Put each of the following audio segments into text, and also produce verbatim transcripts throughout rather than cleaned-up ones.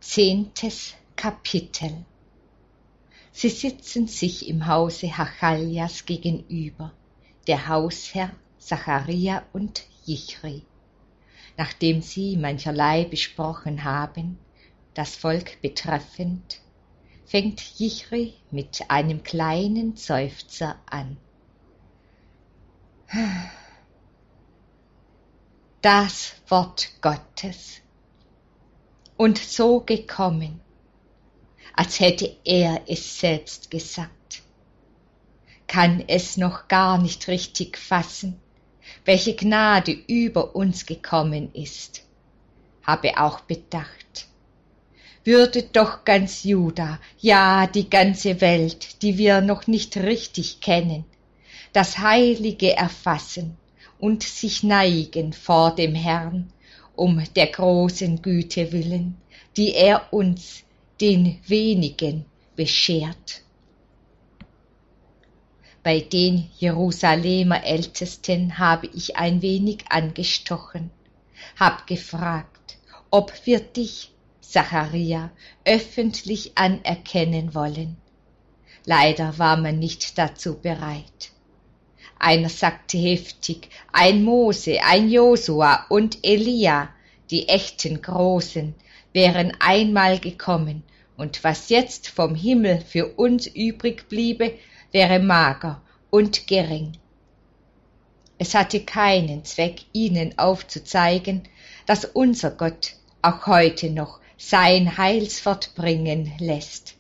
Zehntes Kapitel. Sie sitzen sich im Hause Hachaljas gegenüber, der Hausherr, Zacharia und Jichri. Nachdem sie mancherlei besprochen haben, das Volk betreffend, fängt Jichri mit einem kleinen Seufzer an. Das Wort Gottes. Und so gekommen, als hätte er es selbst gesagt. Kann es noch gar nicht richtig fassen, welche Gnade über uns gekommen ist. Habe auch bedacht, würde doch ganz Juda, ja die ganze Welt, die wir noch nicht richtig kennen, das Heilige erfassen und sich neigen vor dem Herrn, um der großen Güte willen, die er uns, den wenigen, beschert. Bei den Jerusalemer Ältesten habe ich ein wenig angestochen, hab gefragt, ob wir dich, Zacharia, öffentlich anerkennen wollen. Leider war man nicht dazu bereit. Einer sagte heftig, ein Mose, ein Josua und Elia, die echten Großen, wären einmal gekommen, und was jetzt vom Himmel für uns übrig bliebe, wäre mager und gering. Es hatte keinen Zweck, ihnen aufzuzeigen, dass unser Gott auch heute noch sein Heilswort bringen lässt.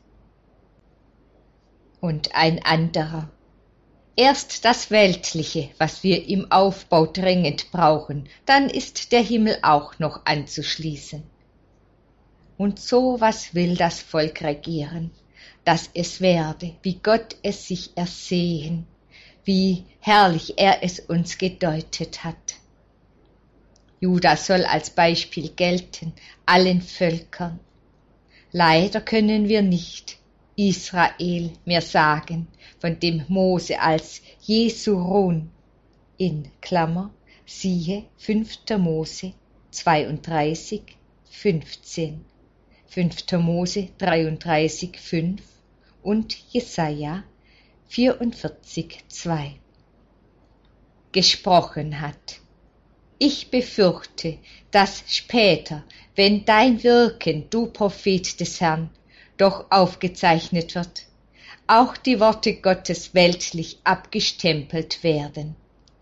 Und ein anderer, erst das Weltliche, was wir im Aufbau dringend brauchen, dann ist der Himmel auch noch anzuschließen. Und so was will das Volk regieren, dass es werde, wie Gott es sich ersehen, wie herrlich er es uns gedeutet hat. Juda soll als Beispiel gelten allen Völkern. Leider können wir nicht Israel mehr sagen, von dem Mose als Jesurun, in Klammer, siehe fünfter Mose zweiunddreißig, fünfzehn, fünfter Mose dreiunddreißig, fünf und Jesaja vierundvierzig, zwei gesprochen hat. Ich befürchte, dass später, wenn dein Wirken, du Prophet des Herrn, doch aufgezeichnet wird, auch die Worte Gottes weltlich abgestempelt werden.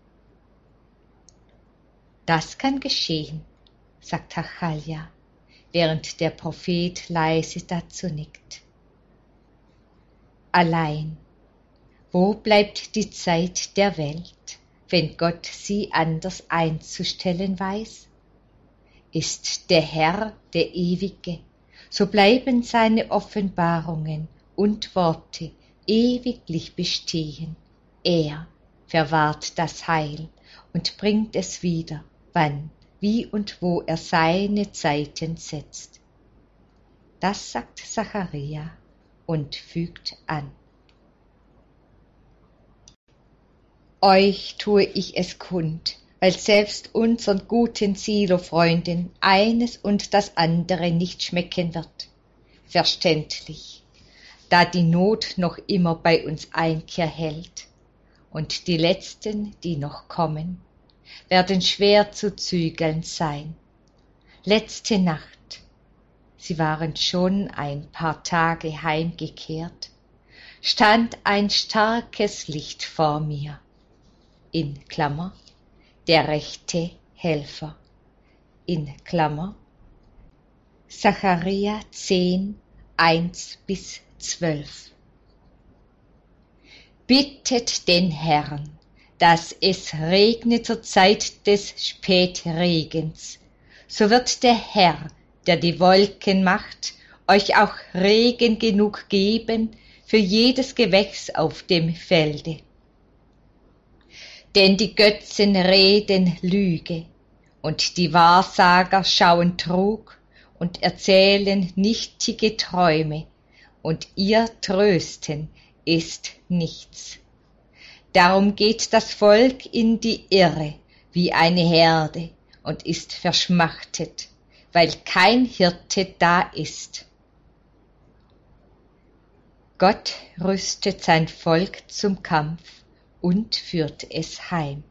Das kann geschehen, sagt Hachalja, während der Prophet leise dazu nickt. Allein, wo bleibt die Zeit der Welt, wenn Gott sie anders einzustellen weiß? Ist der Herr der Ewige, so bleiben seine Offenbarungen und Worte ewiglich bestehen. Er verwahrt das Heil und bringt es wieder, wann, wie und wo er seine Zeiten setzt. Das sagt Zacharia und fügt an. Euch tue ich es kund, weil selbst unseren guten Silo-Freunden eines und das andere nicht schmecken wird. Verständlich, da die Not noch immer bei uns Einkehr hält, und die Letzten, die noch kommen, werden schwer zu zügeln sein. Letzte Nacht, sie waren schon ein paar Tage heimgekehrt, stand ein starkes Licht vor mir, in Klammer, der rechte Helfer, in Klammer, Zacharia zehn, eins bis zwölf. Bittet den Herrn, dass es regne zur Zeit des Spätregens, so wird der Herr, der die Wolken macht, euch auch Regen genug geben für jedes Gewächs auf dem Felde. Denn die Götzen reden Lüge, und die Wahrsager schauen Trug und erzählen nichtige Träume, und ihr Trösten ist nichts. Darum geht das Volk in die Irre wie eine Herde und ist verschmachtet, weil kein Hirte da ist. Gott rüstet sein Volk zum Kampf und führt es heim.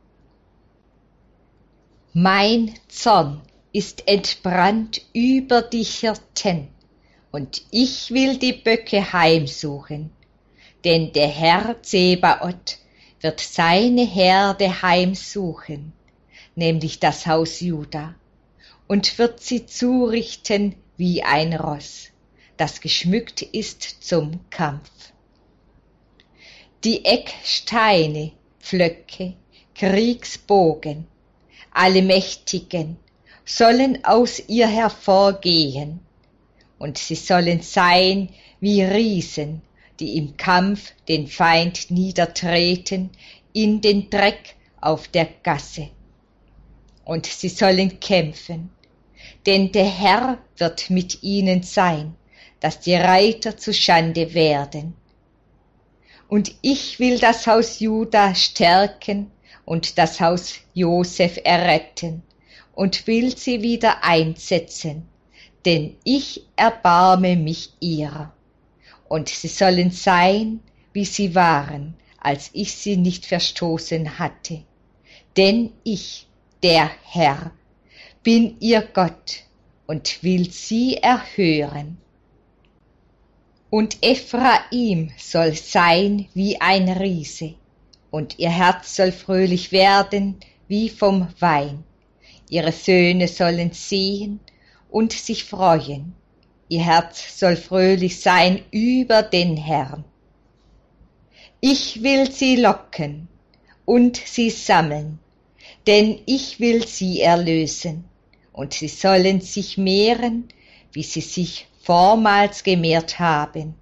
Mein Zorn ist entbrannt über die Hirten, und ich will die Böcke heimsuchen, denn der Herr Zebaoth wird seine Herde heimsuchen, nämlich das Haus Juda, und wird sie zurichten wie ein Ross, das geschmückt ist zum Kampf. Die Ecksteine, Pflöcke, Kriegsbogen, alle Mächtigen sollen aus ihr hervorgehen, und sie sollen sein wie Riesen, die im Kampf den Feind niedertreten in den Dreck auf der Gasse. Und sie sollen kämpfen, denn der Herr wird mit ihnen sein, dass die Reiter zu Schande werden. Und ich will das Haus Juda stärken und das Haus Josef erretten und will sie wieder einsetzen, denn ich erbarme mich ihrer. Und sie sollen sein, wie sie waren, als ich sie nicht verstoßen hatte. Denn ich, der Herr, bin ihr Gott und will sie erhören. Und Ephraim soll sein wie ein Riese, und ihr Herz soll fröhlich werden wie vom Wein. Ihre Söhne sollen sehen und sich freuen. Ihr Herz soll fröhlich sein über den Herrn. Ich will sie locken und sie sammeln, denn ich will sie erlösen, und sie sollen sich mehren, wie sie sich vormals gemehrt haben.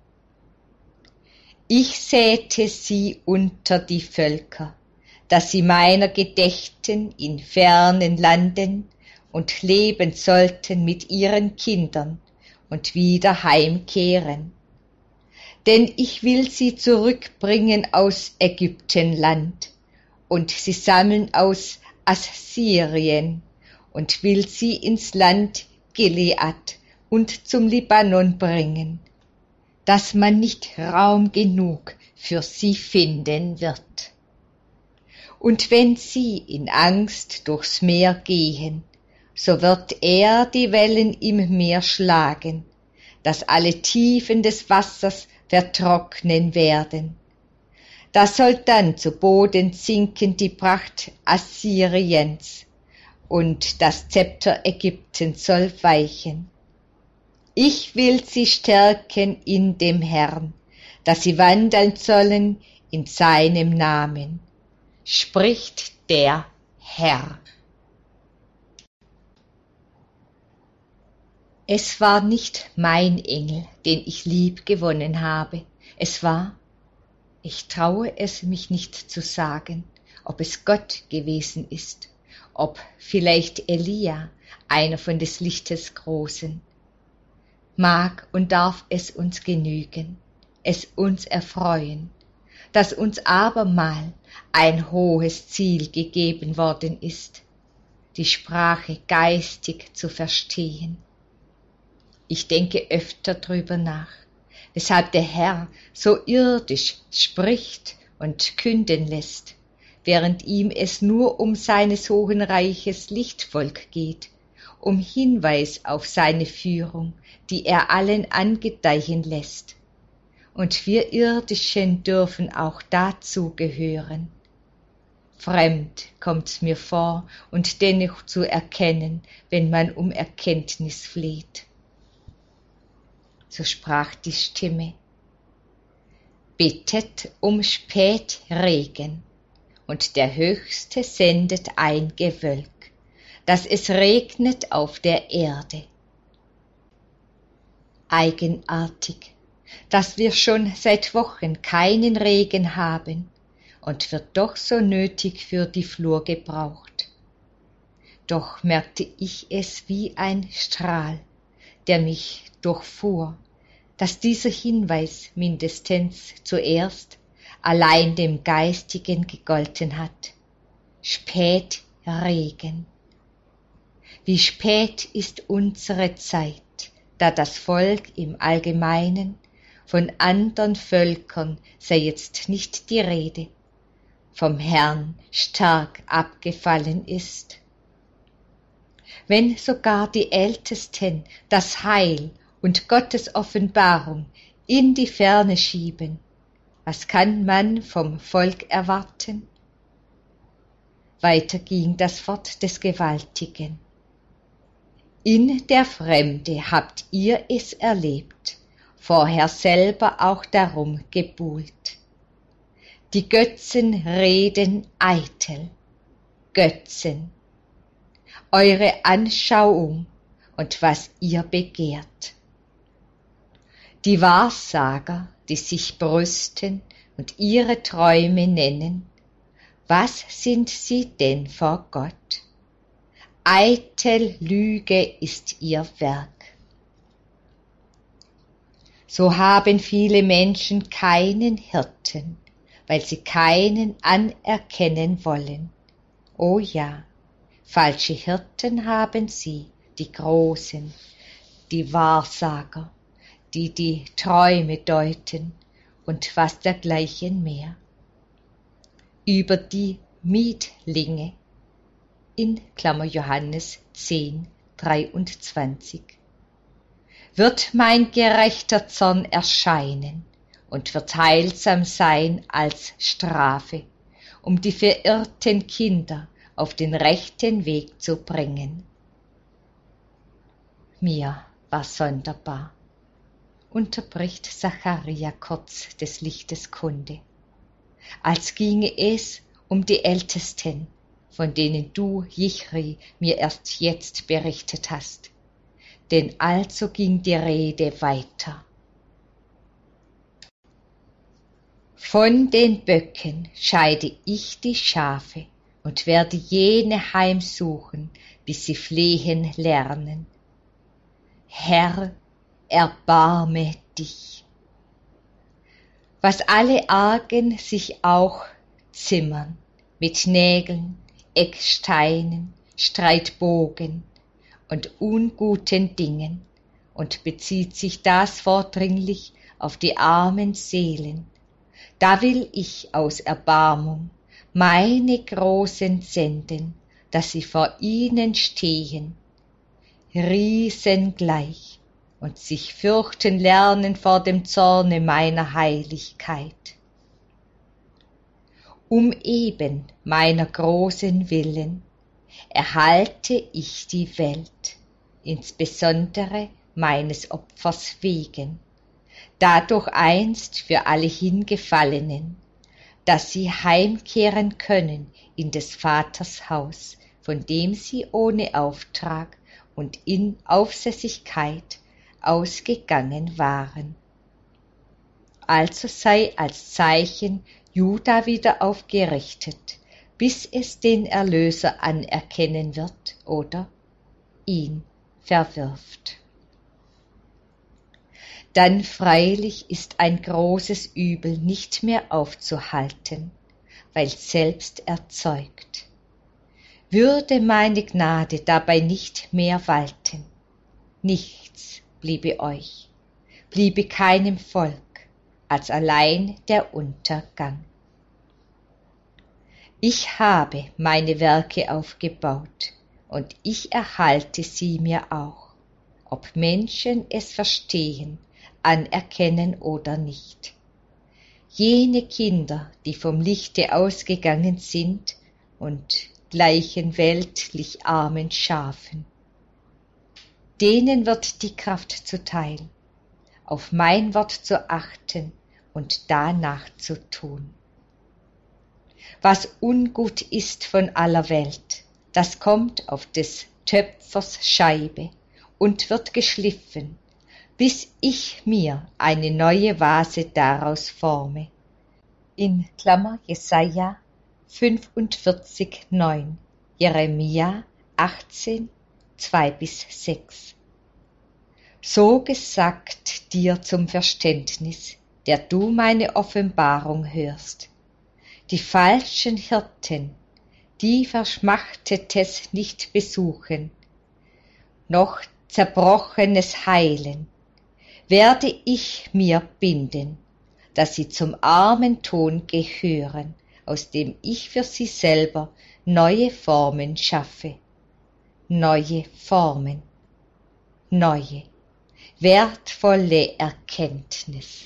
Ich säte sie unter die Völker, dass sie meiner gedächten in fernen Landen und leben sollten mit ihren Kindern und wieder heimkehren. Denn ich will sie zurückbringen aus Ägyptenland, und sie sammeln aus Assyrien, und will sie ins Land Gilead und zum Libanon bringen, dass man nicht Raum genug für sie finden wird. Und wenn sie in Angst durchs Meer gehen, so wird er die Wellen im Meer schlagen, dass alle Tiefen des Wassers vertrocknen werden. Da soll dann zu Boden sinken die Pracht Assyriens, und das Zepter Ägyptens soll weichen. Ich will sie stärken in dem Herrn, dass sie wandeln sollen in seinem Namen, spricht der Herr. Es war nicht mein Engel, den ich lieb gewonnen habe. Es war, ich traue es mich nicht zu sagen, ob es Gott gewesen ist, ob vielleicht Elia, einer von des Lichtes Großen. Mag und darf es uns genügen, es uns erfreuen, dass uns abermal ein hohes Ziel gegeben worden ist, die Sprache geistig zu verstehen. Ich denke öfter drüber nach, weshalb der Herr so irdisch spricht und künden lässt, während ihm es nur um seines hohen Reiches Lichtvolk geht, um Hinweis auf seine Führung, die er allen angedeihen lässt. Und wir Irdischen dürfen auch dazu gehören. Fremd kommt's mir vor und dennoch zu erkennen, wenn man um Erkenntnis fleht. So sprach die Stimme: Bittet um Spätregen, und der Höchste sendet ein Gewölk, dass es regnet auf der Erde. Eigenartig, dass wir schon seit Wochen keinen Regen haben und wird doch so nötig für die Flur gebraucht. Doch merkte ich es wie ein Strahl, der mich durchfuhr, dass dieser Hinweis mindestens zuerst allein dem Geistigen gegolten hat. Spätregen. Wie spät ist unsere Zeit, da das Volk im Allgemeinen, von andern Völkern sei jetzt nicht die Rede, vom Herrn stark abgefallen ist. Wenn sogar die Ältesten das Heil und Gottes Offenbarung in die Ferne schieben, was kann man vom Volk erwarten? Weiter ging das Wort des Gewaltigen. In der Fremde habt ihr es erlebt, vorher selber auch darum gebuhlt. Die Götzen reden eitel, Götzen, eure Anschauung und was ihr begehrt. Die Wahrsager, die sich brüsten und ihre Träume nennen, was sind sie denn vor Gott? Eitel Lüge ist ihr Werk. So haben viele Menschen keinen Hirten, weil sie keinen anerkennen wollen. O ja, falsche Hirten haben sie, die Großen, die Wahrsager, die die Träume deuten und was dergleichen mehr. Über die Mietlinge, in Klammer Johannes zehn, dreiundzwanzig, wird mein gerechter Zorn erscheinen und wird heilsam sein als Strafe, um die verirrten Kinder auf den rechten Weg zu bringen. Mir war sonderbar, unterbricht Zacharia kurz des Lichtes Kunde, als ginge es um die Ältesten, von denen du, Jichri, mir erst jetzt berichtet hast. Denn also ging die Rede weiter. Von den Böcken scheide ich die Schafe und werde jene heimsuchen, bis sie flehen lernen. Herr, erbarme dich. Was alle Argen sich auch zimmern, mit Nägeln, Ecksteinen, Streitbogen und unguten Dingen, und bezieht sich das vordringlich auf die armen Seelen, da will ich aus Erbarmung meine Großen senden, dass sie vor ihnen stehen, riesengleich, und sich fürchten lernen vor dem Zorne meiner Heiligkeit. Um eben meiner großen Willen erhalte ich die Welt, insbesondere meines Opfers wegen, dadurch einst für alle Hingefallenen, dass sie heimkehren können in des Vaters Haus, von dem sie ohne Auftrag und in Aufsässigkeit ausgegangen waren. Also sei als Zeichen Juda wieder aufgerichtet, bis es den Erlöser anerkennen wird oder ihn verwirft. Dann freilich ist ein großes Übel nicht mehr aufzuhalten, weil selbst erzeugt. Würde meine Gnade dabei nicht mehr walten, nichts bliebe euch, bliebe keinem Volk, als allein der Untergang. Ich habe meine Werke aufgebaut, und ich erhalte sie mir auch, ob Menschen es verstehen, anerkennen oder nicht. Jene Kinder, die vom Lichte ausgegangen sind und gleichen weltlich armen Schafen, denen wird die Kraft zuteil, auf mein Wort zu achten und danach zu tun. Was ungut ist von aller Welt, das kommt auf des Töpfers Scheibe und wird geschliffen, bis ich mir eine neue Vase daraus forme. In Klammer Jesaja fünfundvierzig, neun, Jeremia achtzehn, zwei bis sechs. So gesagt dir zum Verständnis, der du meine Offenbarung hörst. Die falschen Hirten, die Verschmachtetes nicht besuchen, noch Zerbrochenes heilen, werde ich mir binden, dass sie zum armen Ton gehören, aus dem ich für sie selber neue Formen schaffe. Neue Formen, neue, wertvolle Erkenntnis.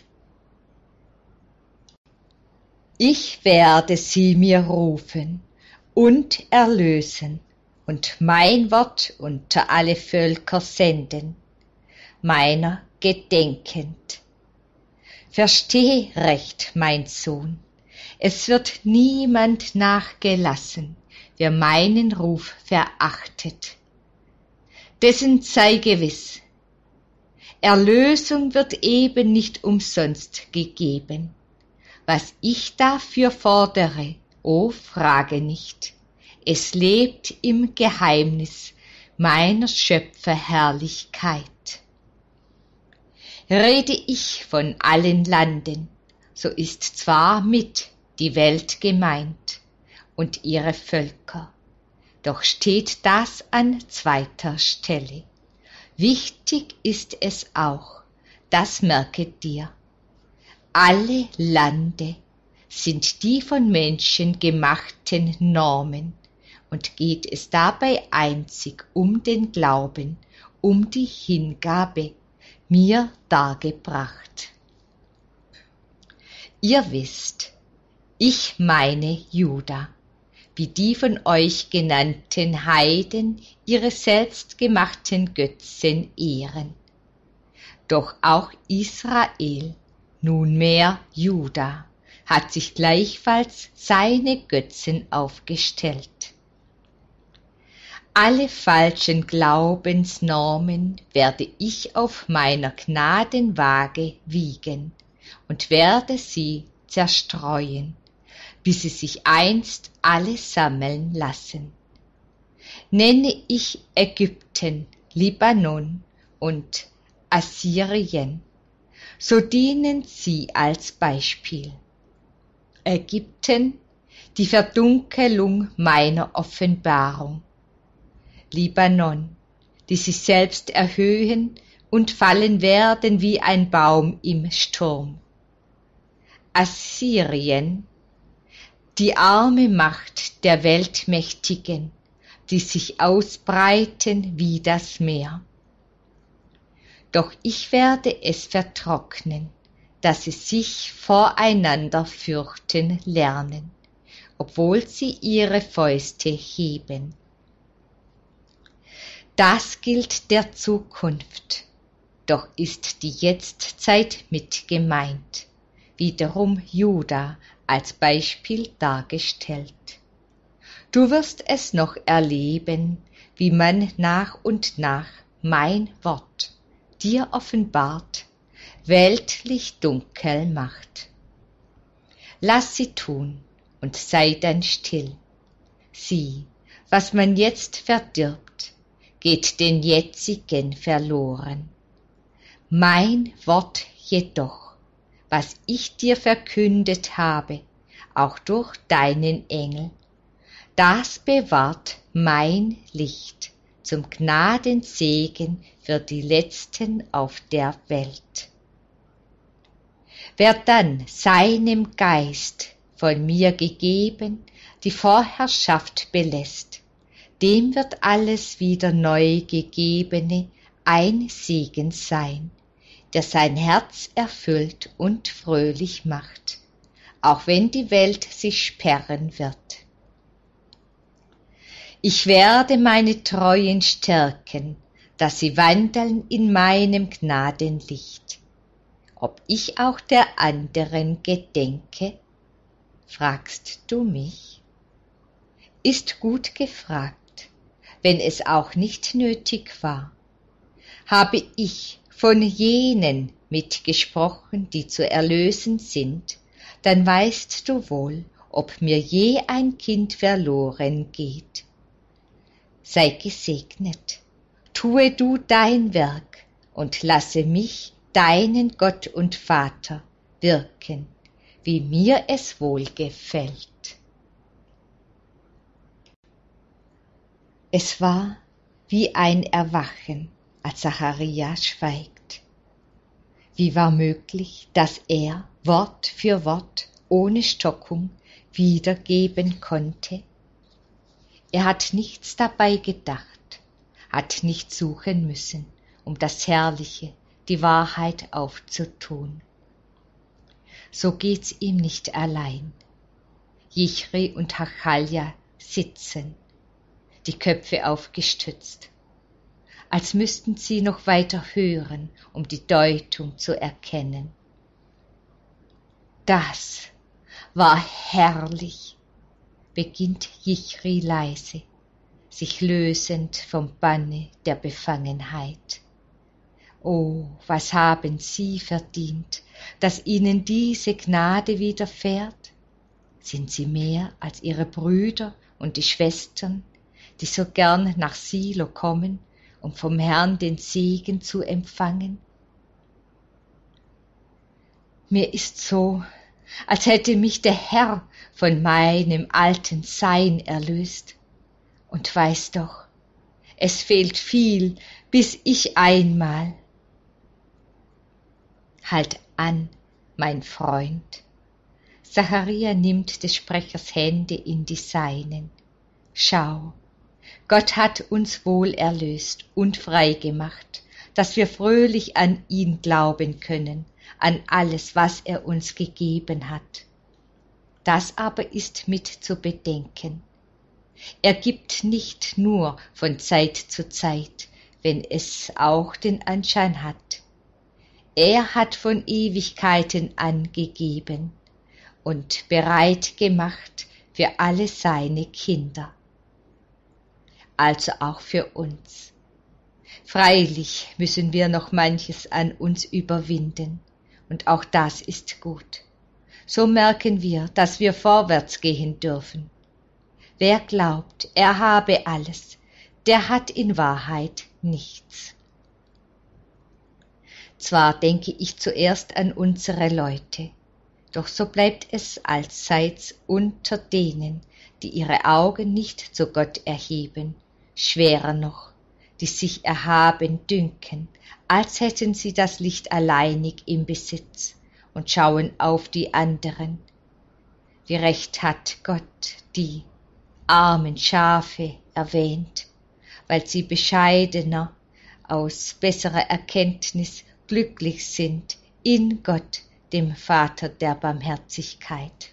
Ich werde sie mir rufen und erlösen und mein Wort unter alle Völker senden, meiner gedenkend. Versteh recht, mein Sohn, es wird niemand nachgelassen, wer meinen Ruf verachtet. Dessen sei gewiss, Erlösung wird eben nicht umsonst gegeben. Was ich dafür fordere, o frage nicht, es lebt im Geheimnis meiner Schöpferherrlichkeit. Rede ich von allen Landen, so ist zwar mit die Welt gemeint und ihre Völker, doch steht das an zweiter Stelle. Wichtig ist es auch, das merke dir, alle Lande sind die von Menschen gemachten Normen und geht es dabei einzig um den Glauben, um die Hingabe, mir dargebracht. Ihr wisst, ich meine Juda, wie die von euch genannten Heiden ihre selbstgemachten Götzen ehren. Doch auch Israel, nunmehr Juda, hat sich gleichfalls seine Götzen aufgestellt. Alle falschen Glaubensnormen werde ich auf meiner Gnadenwaage wiegen und werde sie zerstreuen, bis sie sich einst alle sammeln lassen. Nenne ich Ägypten, Libanon und Assyrien, so dienen sie als Beispiel. Ägypten, die Verdunkelung meiner Offenbarung. Libanon, die sich selbst erhöhen und fallen werden wie ein Baum im Sturm. Assyrien, die arme Macht der Weltmächtigen, die sich ausbreiten wie das Meer. Doch ich werde es vertrocknen, dass sie sich voreinander fürchten lernen, obwohl sie ihre Fäuste heben. Das gilt der Zukunft, doch ist die Jetztzeit mit gemeint, wiederum Juda als Beispiel dargestellt. Du wirst es noch erleben, wie man nach und nach mein Wort dir offenbart, weltlich dunkel macht. Lass sie tun und sei dann still. Sieh, was man jetzt verdirbt, geht den jetzigen verloren. Mein Wort jedoch, was ich dir verkündet habe, auch durch deinen Engel, das bewahrt mein Licht zum Gnadensegen für die Letzten auf der Welt. Wer dann seinem Geist von mir gegeben die Vorherrschaft belässt, dem wird alles wieder neu Gegebene ein Segen sein, der sein Herz erfüllt und fröhlich macht, auch wenn die Welt sich sperren wird. Ich werde meine Treuen stärken, dass sie wandeln in meinem Gnadenlicht. Ob ich auch der anderen gedenke, fragst du mich? Ist gut gefragt, wenn es auch nicht nötig war. Habe ich von jenen mitgesprochen, die zu erlösen sind, dann weißt du wohl, ob mir je ein Kind verloren geht. Sei gesegnet, tue du dein Werk und lasse mich, deinen Gott und Vater, wirken, wie mir es wohl gefällt. Es war, wie ein Erwachen, als Zacharia schweigt. Wie war möglich, dass er Wort für Wort ohne Stockung wiedergeben konnte? Er hat nichts dabei gedacht, hat nicht suchen müssen, um das Herrliche, die Wahrheit aufzutun. So geht's ihm nicht allein. Jichri und Hachalja sitzen, die Köpfe aufgestützt, als müssten sie noch weiter hören, um die Deutung zu erkennen. Das war herrlich, beginnt Jichri leise, sich lösend vom Banne der Befangenheit. Oh, was haben sie verdient, dass ihnen diese Gnade widerfährt? Sind sie mehr als ihre Brüder und die Schwestern, die so gern nach Silo kommen, um vom Herrn den Segen zu empfangen? Mir ist so, als hätte mich der Herr von meinem alten Sein erlöst. Und weiß doch, es fehlt viel, bis ich einmal. Halt an, mein Freund. Zacharia nimmt des Sprechers Hände in die seinen. Schau, Gott hat uns wohl erlöst und frei gemacht, dass wir fröhlich an ihn glauben können, an alles, was er uns gegeben hat. Das aber ist mit zu bedenken. Er gibt nicht nur von Zeit zu Zeit, wenn es auch den Anschein hat. Er hat von Ewigkeiten angegeben und bereit gemacht für alle seine Kinder. Also auch für uns. Freilich müssen wir noch manches an uns überwinden, und auch das ist gut. So merken wir, dass wir vorwärts gehen dürfen. Wer glaubt, er habe alles, der hat in Wahrheit nichts. Zwar denke ich zuerst an unsere Leute, doch so bleibt es allseits unter denen, die ihre Augen nicht zu Gott erheben, schwerer noch, die sich erhaben dünken, als hätten sie das Licht alleinig im Besitz und schauen auf die anderen. Wie recht hat Gott die armen Schafe erwähnt, weil sie bescheidener, aus besserer Erkenntnis glücklich sind in Gott, dem Vater der Barmherzigkeit.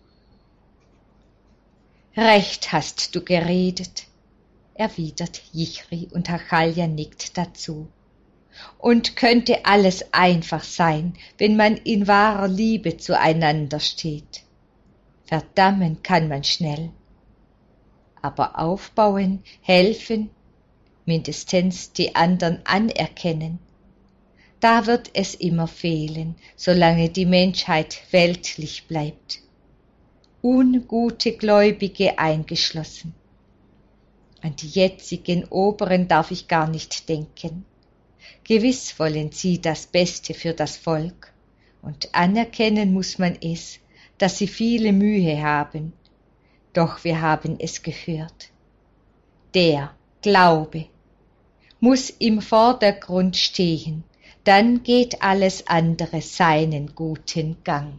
Recht hast du geredet, erwidert Jichri und Hachalja nickt dazu. Und könnte alles einfach sein, wenn man in wahrer Liebe zueinander steht. Verdammen kann man schnell, aber aufbauen, helfen, mindestens die anderen anerkennen, da wird es immer fehlen, solange die Menschheit weltlich bleibt. Ungute Gläubige eingeschlossen. An die jetzigen Oberen darf ich gar nicht denken. Gewiss wollen sie das Beste für das Volk, und anerkennen muss man es, dass sie viele Mühe haben. Doch wir haben es gehört. Der Glaube muss im Vordergrund stehen, dann geht alles andere seinen guten Gang.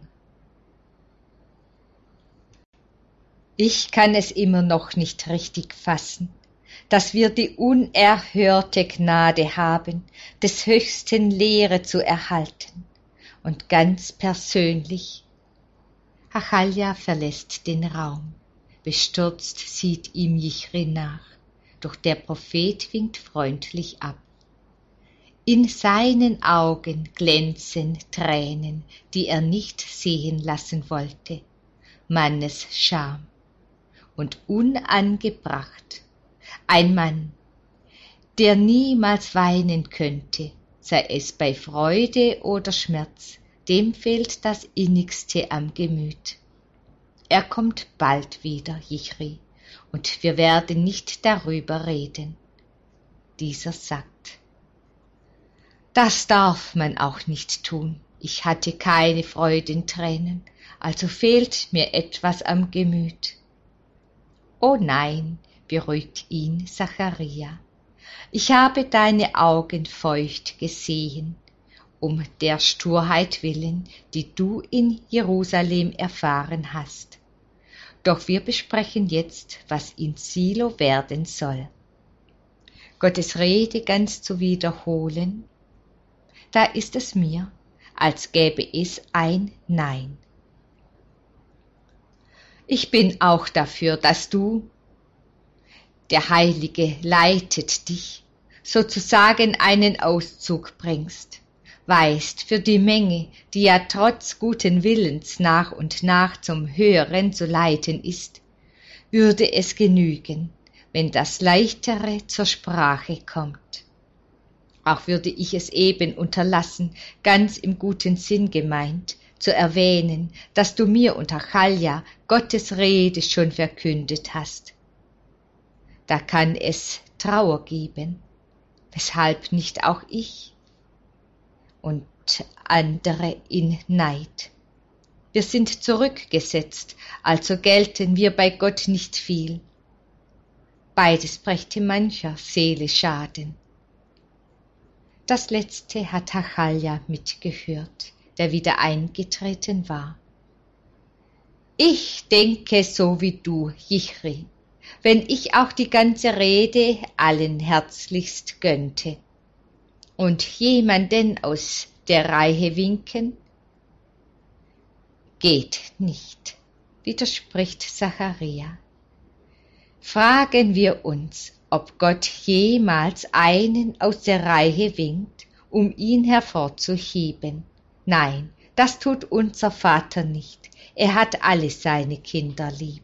Ich kann es immer noch nicht richtig fassen, dass wir die unerhörte Gnade haben, des Höchsten Lehre zu erhalten, und ganz persönlich. Hachalja verlässt den Raum, bestürzt sieht ihm Jichri nach, doch der Prophet winkt freundlich ab. In seinen Augen glänzen Tränen, die er nicht sehen lassen wollte, Mannes Scham und unangebracht. Ein Mann, der niemals weinen könnte, sei es bei Freude oder Schmerz, dem fehlt das Innigste am Gemüt. Er kommt bald wieder, Jichri, und wir werden nicht darüber reden. Dieser sagt: Das darf man auch nicht tun. Ich hatte keine Freudentränen, also fehlt mir etwas am Gemüt. Oh nein, beruhigt ihn Zacharia. Ich habe deine Augen feucht gesehen, um der Sturheit willen, die du in Jerusalem erfahren hast. Doch wir besprechen jetzt, was in Silo werden soll. Gottes Rede ganz zu wiederholen, da ist es mir, als gäbe es ein Nein. Ich bin auch dafür, dass du, der Heilige leitet dich, sozusagen einen Auszug bringst, weißt für die Menge, die ja trotz guten Willens nach und nach zum Höheren zu leiten ist, würde es genügen, wenn das Leichtere zur Sprache kommt. Auch würde ich es eben unterlassen, ganz im guten Sinn gemeint, zu erwähnen, dass du mir und Hachalja Gottes Rede schon verkündet hast. Da kann es Trauer geben, weshalb nicht auch ich und andere in Neid. Wir sind zurückgesetzt, also gelten wir bei Gott nicht viel. Beides brächte mancher Seele Schaden. Das letzte hat Hachalja mitgehört, der wieder eingetreten war. Ich denke so wie du, Jichri, wenn ich auch die ganze Rede allen herzlichst gönnte und jemanden aus der Reihe winken? Geht nicht, widerspricht Zacharia. Fragen wir uns, ob Gott jemals einen aus der Reihe winkt, um ihn hervorzuheben. Nein, das tut unser Vater nicht. Er hat alle seine Kinder lieb.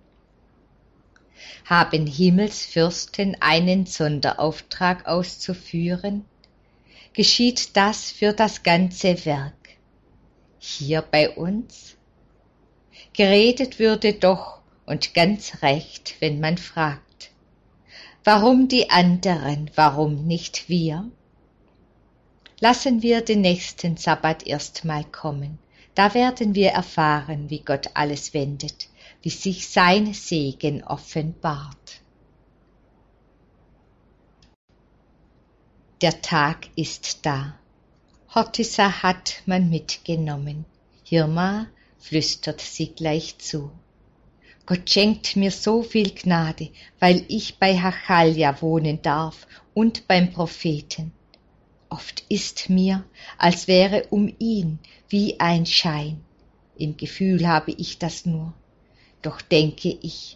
Haben Himmelsfürsten einen Sonderauftrag auszuführen? Geschieht das für das ganze Werk. Hier bei uns? Geredet würde doch und ganz recht, wenn man fragt. Warum die anderen, warum nicht wir? Lassen wir den nächsten Sabbat erstmal kommen. Da werden wir erfahren, wie Gott alles wendet, wie sich sein Segen offenbart. Der Tag ist da. Hortissa hat man mitgenommen. Hirma flüstert sie gleich zu. Gott schenkt mir so viel Gnade, weil ich bei Hachalja wohnen darf und beim Propheten. Oft ist mir, als wäre um ihn wie ein Schein. Im Gefühl habe ich das nur, doch denke ich.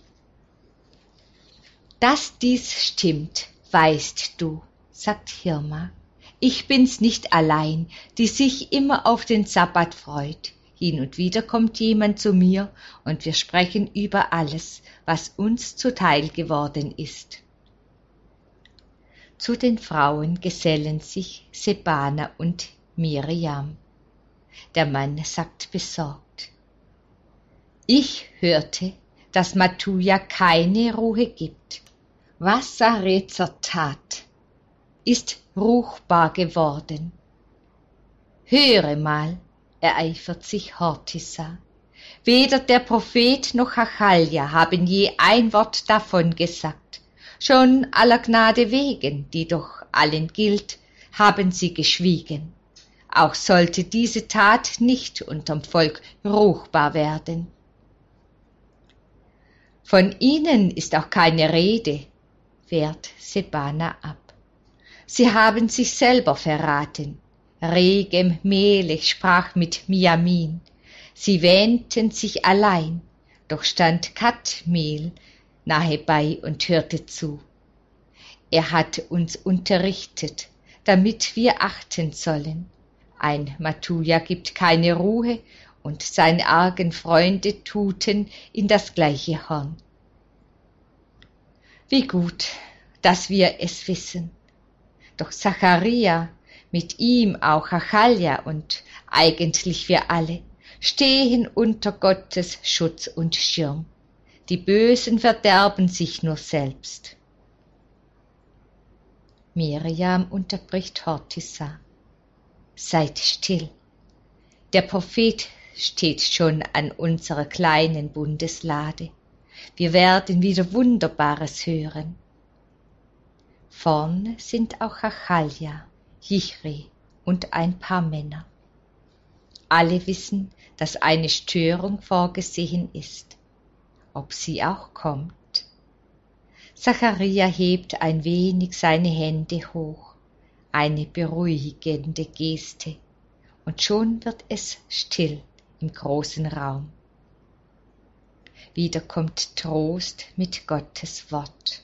Dass dies stimmt, weißt du, sagt Hirma. Ich bin's nicht allein, die sich immer auf den Sabbat freut. Hin und wieder kommt jemand zu mir und wir sprechen über alles, was uns zuteil geworden ist. Zu den Frauen gesellen sich Sebana und Miriam. Der Mann sagt besorgt. Ich hörte, dass Matuja keine Ruhe gibt. Was Sarezer tat, ist ruchbar geworden. Höre mal, ereifert sich Hortissa. Weder der Prophet noch Hachalja haben je ein Wort davon gesagt. Schon aller Gnade wegen, die doch allen gilt, haben sie geschwiegen. Auch sollte diese Tat nicht unterm Volk ruchbar werden. Von ihnen ist auch keine Rede, wehrt Sebana ab. Sie haben sich selber verraten. Regem Melech sprach mit Miamin. Sie wähnten sich allein, doch stand Kadmiel nahe bei und hörte zu. Er hat uns unterrichtet, damit wir achten sollen. Ein Matuja gibt keine Ruhe und seine argen Freunde tuten in das gleiche Horn. Wie gut, dass wir es wissen. Doch Zacharia, mit ihm auch Hachalja und eigentlich wir alle, stehen unter Gottes Schutz und Schirm. Die Bösen verderben sich nur selbst. Miriam unterbricht Hortissa. Seid still. Der Prophet steht schon an unserer kleinen Bundeslade. Wir werden wieder Wunderbares hören. Vorn sind auch Achalja, Jichri und ein paar Männer. Alle wissen, dass eine Störung vorgesehen ist. Ob sie auch kommt? Zacharia hebt ein wenig seine Hände hoch, eine beruhigende Geste, und schon wird es still im großen Raum. Wieder kommt Trost mit Gottes Wort.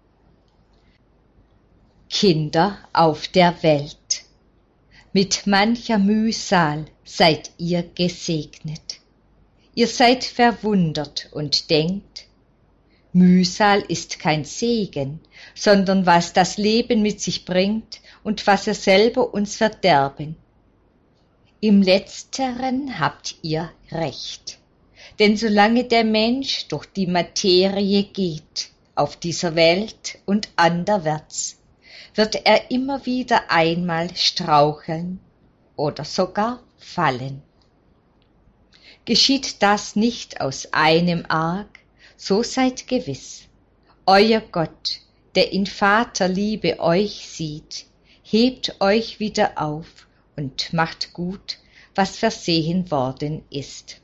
Kinder auf der Welt, mit mancher Mühsal seid ihr gesegnet. Ihr seid verwundert und denkt, Mühsal ist kein Segen, sondern was das Leben mit sich bringt und was wir selber uns verderben. Im Letzteren habt ihr recht, denn solange der Mensch durch die Materie geht, auf dieser Welt und anderwärts, wird er immer wieder einmal straucheln oder sogar fallen. Geschieht das nicht aus einem Arg, so seid gewiss, euer Gott, der in Vaterliebe euch sieht, hebt euch wieder auf und macht gut, was versehen worden ist.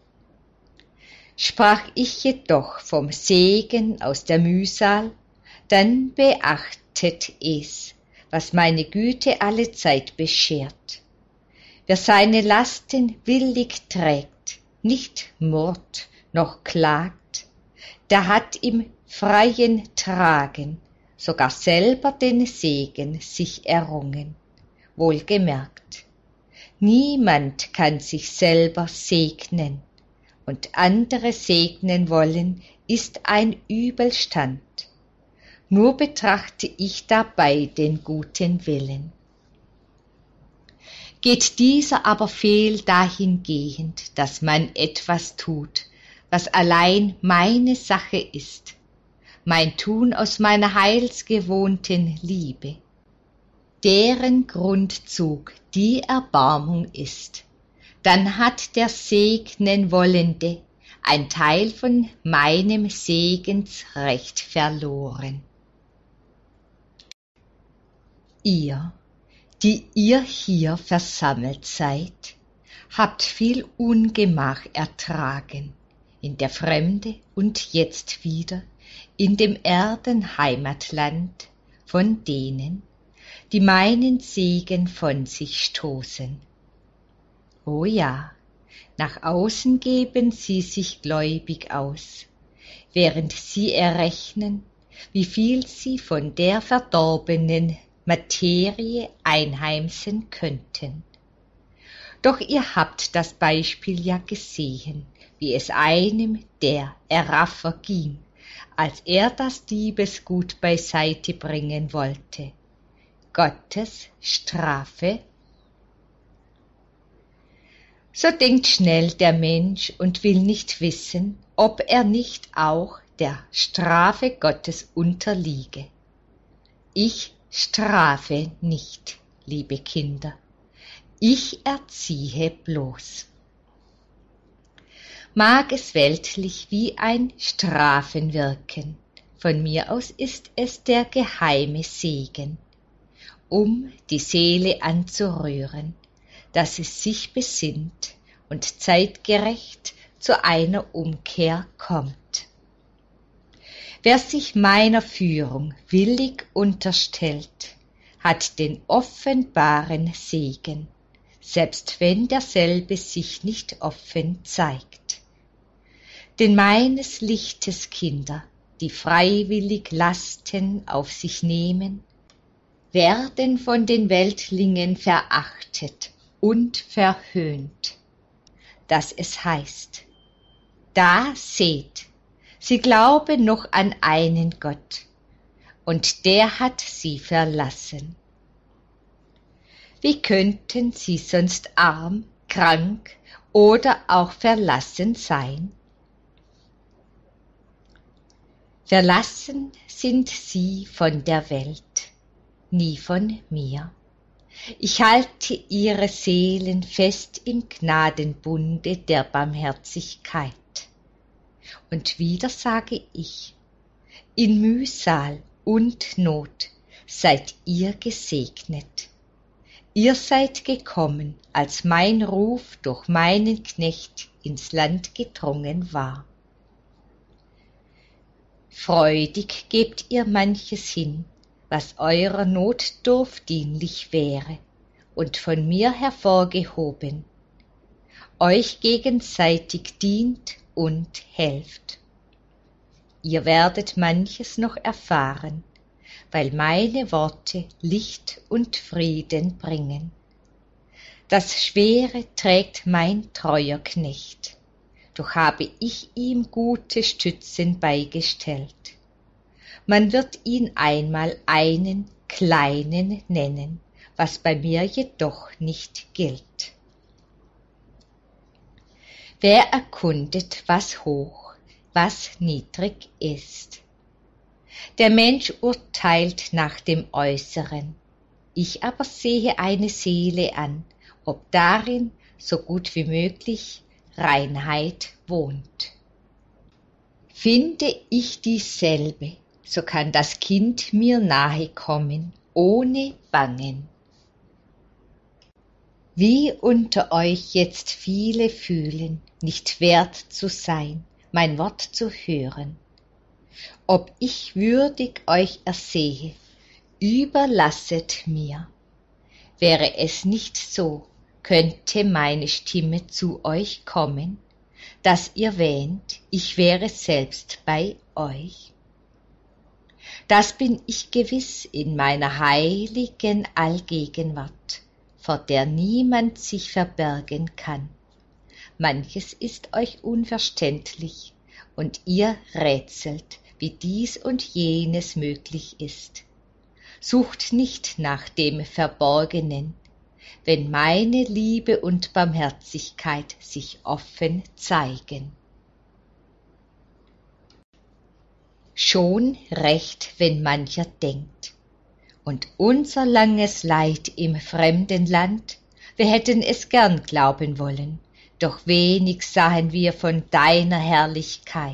Sprach ich jedoch vom Segen aus der Mühsal, dann beachtet es, was meine Güte allezeit beschert. Wer seine Lasten willig trägt, nicht murrt noch klagt, der hat im freien Tragen sogar selber den Segen sich errungen. Wohlgemerkt, niemand kann sich selber segnen, und andere segnen wollen, ist ein Übelstand. Nur betrachte ich dabei den guten Willen. Geht dieser aber fehl dahingehend, dass man etwas tut, was allein meine Sache ist, mein Tun aus meiner heilsgewohnten Liebe, deren Grundzug die Erbarmung ist, dann hat der Segnen Wollende ein Teil von meinem Segensrecht verloren. Ihr, die ihr hier versammelt seid, habt viel Ungemach ertragen, in der Fremde und jetzt wieder in dem Erdenheimatland von denen, die meinen Segen von sich stoßen. O ja, nach außen geben sie sich gläubig aus, während sie errechnen, wie viel sie von der verdorbenen Materie einheimsen könnten. Doch ihr habt das Beispiel ja gesehen, wie es einem der Erraffer ging, als er das Diebesgut beiseite bringen wollte. Gottes Strafe. So denkt schnell der Mensch und will nicht wissen, ob er nicht auch der Strafe Gottes unterliege. Ich strafe nicht, liebe Kinder, ich erziehe bloß. Mag es weltlich wie ein Strafen wirken, von mir aus ist es der geheime Segen, um die Seele anzurühren, dass es sich besinnt und zeitgerecht zu einer Umkehr kommt. Wer sich meiner Führung willig unterstellt, hat den offenbaren Segen, selbst wenn derselbe sich nicht offen zeigt. Denn meines Lichtes Kinder, die freiwillig Lasten auf sich nehmen, werden von den Weltlingen verachtet und verhöhnt, dass es heißt, da seht, sie glauben noch an einen Gott, und der hat sie verlassen. Wie könnten sie sonst arm, krank oder auch verlassen sein? Verlassen sind sie von der Welt, nie von mir. Ich halte ihre Seelen fest im Gnadenbunde der Barmherzigkeit. Und wieder sage ich, in Mühsal und Not seid ihr gesegnet. Ihr seid gekommen, als mein Ruf durch meinen Knecht ins Land gedrungen war. Freudig gebt ihr manches hin, was eurer Notdurft dienlich wäre, und von mir hervorgehoben, euch gegenseitig dient und helft. Ihr werdet manches noch erfahren, weil meine Worte Licht und Frieden bringen. Das Schwere trägt mein treuer Knecht, doch habe ich ihm gute Stützen beigestellt. Man wird ihn einmal einen Kleinen nennen, was bei mir jedoch nicht gilt. Wer erkundet, was hoch, was niedrig ist? Der Mensch urteilt nach dem Äußeren, ich aber sehe eine Seele an, ob darin so gut wie möglich Reinheit wohnt. Finde ich dieselbe, so kann das Kind mir nahe kommen, ohne Bangen. Wie unter euch jetzt viele fühlen, nicht wert zu sein, mein Wort zu hören. Ob ich würdig euch ersehe, überlasset mir. Wäre es nicht so, könnte meine Stimme zu euch kommen, dass ihr wähnt, ich wäre selbst bei euch. Das bin ich gewiss in meiner heiligen Allgegenwart, vor der niemand sich verbergen kann. Manches ist euch unverständlich, und ihr rätselt, wie dies und jenes möglich ist. Sucht nicht nach dem Verborgenen, wenn meine Liebe und Barmherzigkeit sich offen zeigen. Schon recht, wenn mancher denkt, und unser langes Leid im fremden Land, wir hätten es gern glauben wollen, doch wenig sahen wir von deiner Herrlichkeit.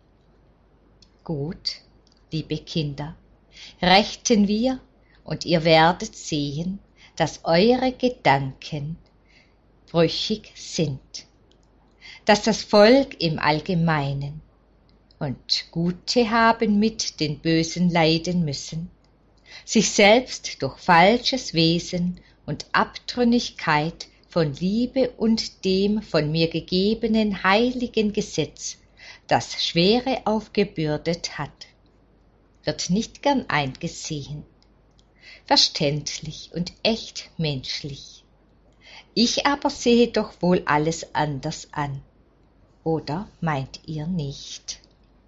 Gut, liebe Kinder, rechten wir, und ihr werdet sehen, dass eure Gedanken brüchig sind, dass das Volk im Allgemeinen und Gute haben mit den Bösen leiden müssen, sich selbst durch falsches Wesen und Abtrünnigkeit von Liebe und dem von mir gegebenen heiligen Gesetz das Schwere aufgebürdet hat, wird nicht gern eingesehen, verständlich und echt menschlich. Ich aber sehe doch wohl alles anders an, oder meint ihr nicht?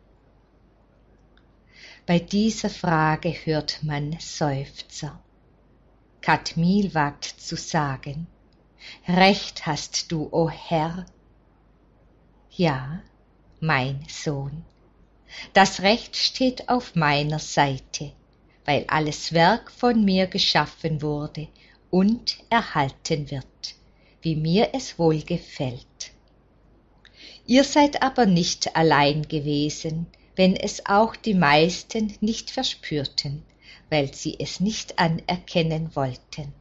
Bei dieser Frage hört man Seufzer. Kadmiel wagt zu sagen, Recht hast du, o Herr. Ja, mein Sohn, das Recht steht auf meiner Seite, weil alles Werk von mir geschaffen wurde und erhalten wird, wie mir es wohl gefällt. Ihr seid aber nicht allein gewesen, wenn es auch die meisten nicht verspürten, weil sie es nicht anerkennen wollten.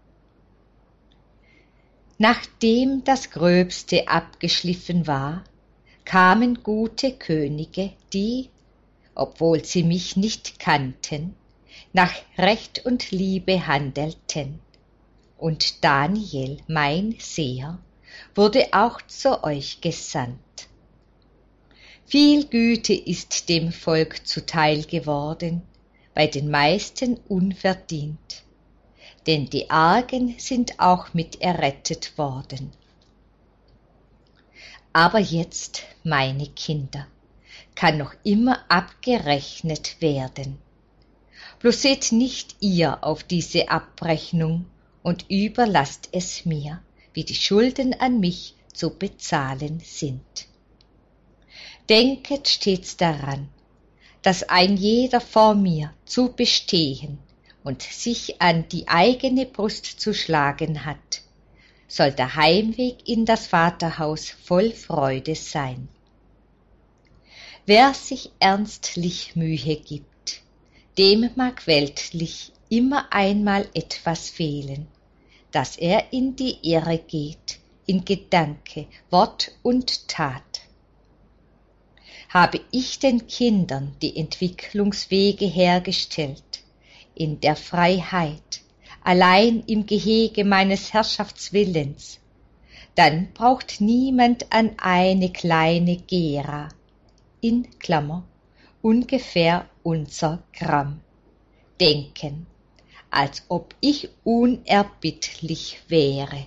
Nachdem das Gröbste abgeschliffen war, kamen gute Könige, die, obwohl sie mich nicht kannten, nach Recht und Liebe handelten. Und Daniel, mein Seher, wurde auch zu euch gesandt. Viel Güte ist dem Volk zuteil geworden, bei den meisten unverdient, denn die Argen sind auch mit errettet worden. Aber jetzt, meine Kinder, kann noch immer abgerechnet werden. Bloß seht nicht ihr auf diese Abrechnung und überlasst es mir, wie die Schulden an mich zu bezahlen sind. Denket stets daran, dass ein jeder vor mir zu bestehen und sich an die eigene Brust zu schlagen hat, soll der Heimweg in das Vaterhaus voll Freude sein. Wer sich ernstlich Mühe gibt, dem mag weltlich immer einmal etwas fehlen, dass er in die Irre geht, in Gedanke, Wort und Tat. Habe ich den Kindern die Entwicklungswege hergestellt, in der Freiheit, allein im Gehege meines Herrschaftswillens, dann braucht niemand an eine kleine Gera, in Klammer, ungefähr unser Gramm, denken, als ob ich unerbittlich wäre.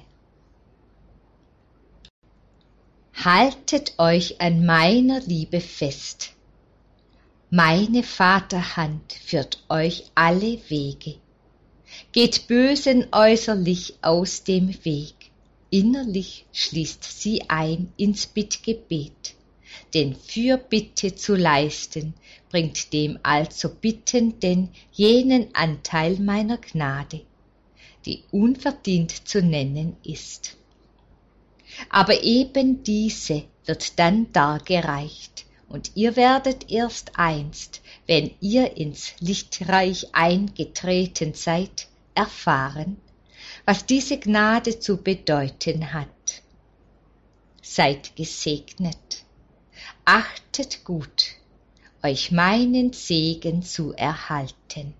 Haltet euch an meiner Liebe fest. Meine Vaterhand führt euch alle Wege. Geht Bösen äußerlich aus dem Weg. Innerlich schließt sie ein ins Bittgebet. Denn Fürbitte zu leisten, bringt dem also Bittenden jenen Anteil meiner Gnade, die unverdient zu nennen ist. Aber eben diese wird dann dargereicht, und ihr werdet erst einst, wenn ihr ins Lichtreich eingetreten seid, erfahren, was diese Gnade zu bedeuten hat. Seid gesegnet, achtet gut, euch meinen Segen zu erhalten.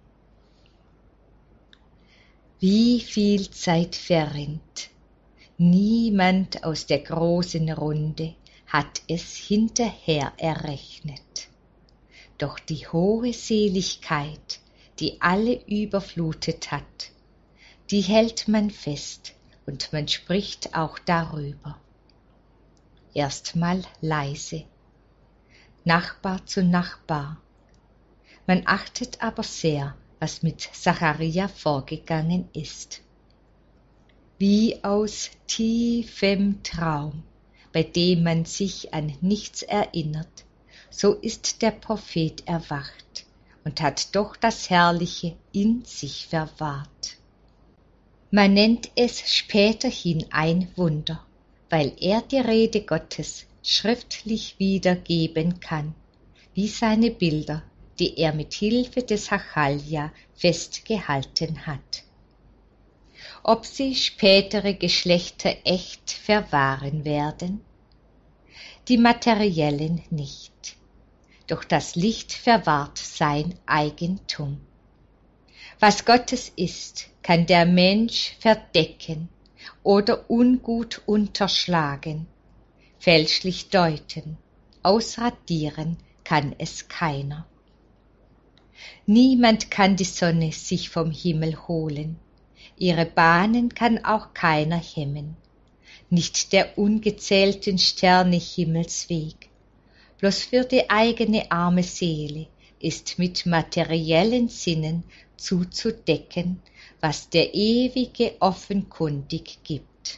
Wie viel Zeit verrinnt, niemand aus der großen Runde hat es hinterher errechnet. Doch die hohe Seligkeit, die alle überflutet hat, die hält man fest und man spricht auch darüber. Erstmal leise, Nachbar zu Nachbar. Man achtet aber sehr, was mit Zacharia vorgegangen ist. Wie aus tiefem Traum, bei dem man sich an nichts erinnert, so ist der Prophet erwacht und hat doch das Herrliche in sich verwahrt. Man nennt es späterhin ein Wunder, weil er die Rede Gottes schriftlich wiedergeben kann, wie seine Bilder, die er mit Hilfe des Hachalja festgehalten hat. Ob sie spätere Geschlechter echt verwahren werden? Die materiellen nicht, doch das Licht verwahrt sein Eigentum. Was Gottes ist, kann der Mensch verdecken oder ungut unterschlagen, fälschlich deuten, ausradieren kann es keiner. Niemand kann die Sonne sich vom Himmel holen, ihre Bahnen kann auch keiner hemmen, nicht der ungezählten Sterne Himmelsweg, bloß für die eigene arme Seele ist mit materiellen Sinnen zuzudecken, was der Ewige offenkundig gibt.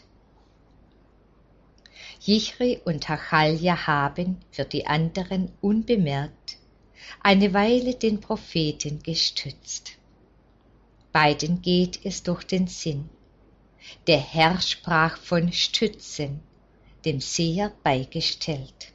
Jichri und Hachalja haben, für die anderen unbemerkt, eine Weile den Propheten gestützt. Beiden geht es durch den Sinn. Der Herr sprach von Stützen, dem Seher beigestellt.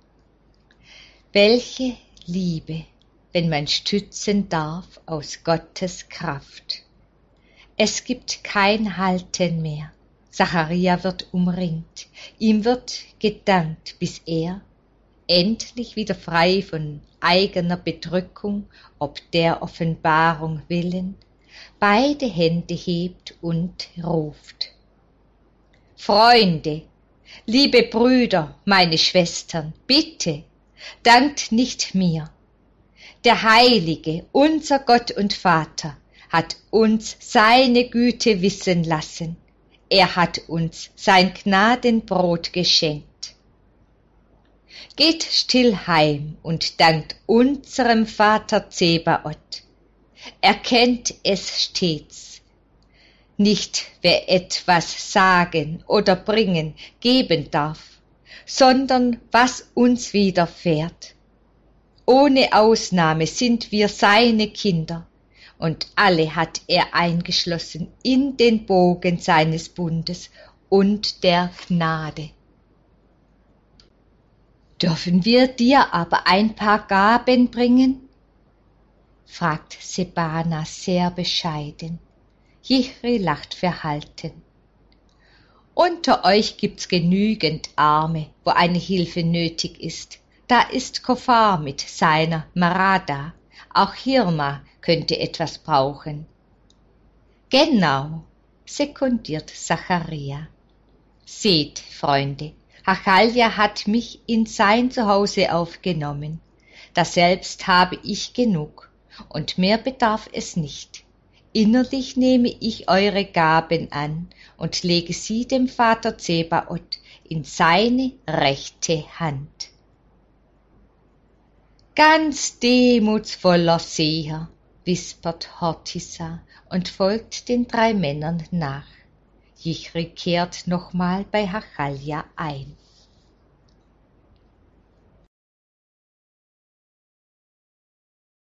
Welche Liebe, wenn man stützen darf aus Gottes Kraft. Es gibt kein Halten mehr. Zacharia wird umringt, ihm wird gedankt, bis er, endlich wieder frei von eigener Bedrückung, ob der Offenbarung willen, beide Hände hebt und ruft. Freunde, liebe Brüder, meine Schwestern, bitte, dankt nicht mir. Der Heilige, unser Gott und Vater, hat uns seine Güte wissen lassen. Er hat uns sein Gnadenbrot geschenkt. Geht still heim und dankt unserem Vater Zebaoth. Erkennt es stets. Nicht wer etwas sagen oder bringen, geben darf, sondern was uns widerfährt. Ohne Ausnahme sind wir seine Kinder, und alle hat er eingeschlossen in den Bogen seines Bundes und der Gnade. Dürfen wir dir aber ein paar Gaben bringen? fragt Sebana sehr bescheiden. Jichri lacht verhalten. Unter euch gibt's genügend Arme, wo eine Hilfe nötig ist. Da ist Kofar mit seiner Marada. Auch Hirma könnte etwas brauchen. Genau, sekundiert Zacharia. Seht, Freunde, Hachalja hat mich in sein Zuhause aufgenommen. Daselbst habe ich genug, und mehr bedarf es nicht. Innerlich nehme ich eure Gaben an und lege sie dem Vater Zebaoth in seine rechte Hand. Ganz demutsvoller Seher, wispert Hortisa und folgt den drei Männern nach. Jichri kehrt nochmal bei Hachalja ein.